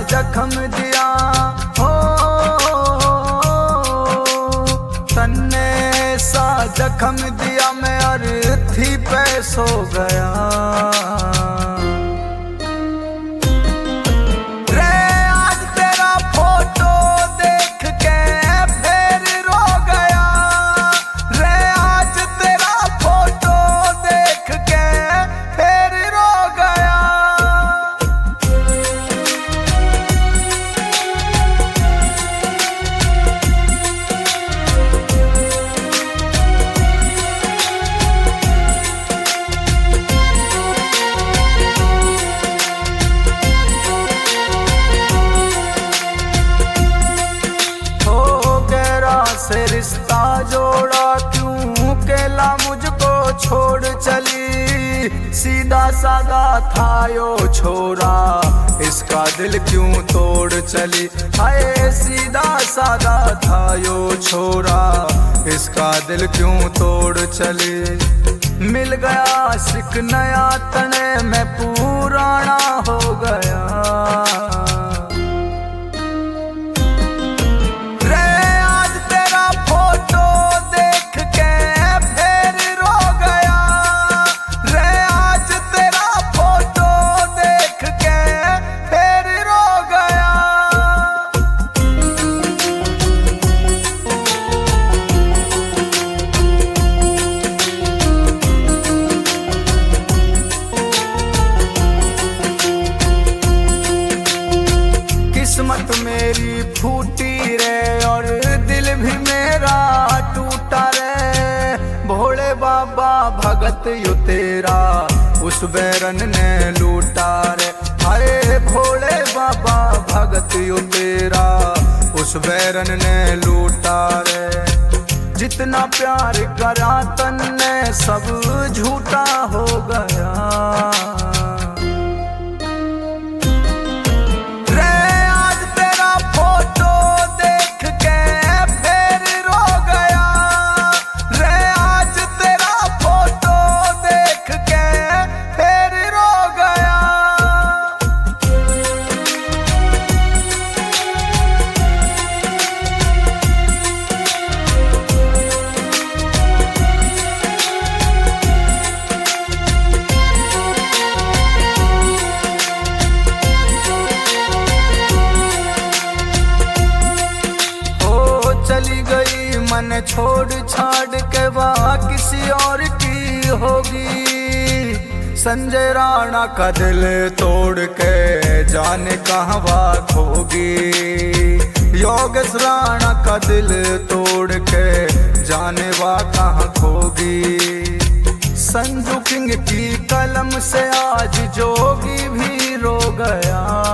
जख्म दिया हो, तन्ने सा जख्म दिया, मैं अर्थी पे सो गया। से रिश्ता जोड़ा क्यों केला मुझको छोड़ चली, सीधा साधा था यो छोरा, इसका दिल क्यों तोड़ चली। हाय सीधा साधा था यो छोरा, इसका दिल क्यों तोड़ चली। मिल गया सिक नया तने में पुराना हो गया। किस्मत मेरी फूटी रे और दिल भी मेरा टूटा रे, भोले बाबा भगत यू तेरा उस बैरन ने लूटा रे। हाय भोले बाबा भगत यू तेरा उस बैरन ने लूटा रे। जितना प्यार करा तन्ने सब झूठा हो गया। चली गई मन छोड़ छाड़ के वहाँ किसी और की होगी, संजय राणा का दिल तोड़ के जाने कहाँ खोगी। योगेश राणा का दिल तोड़ के जाने कहाँ खोगी। संजू किंग की कलम से आज जोगी भी रो गया।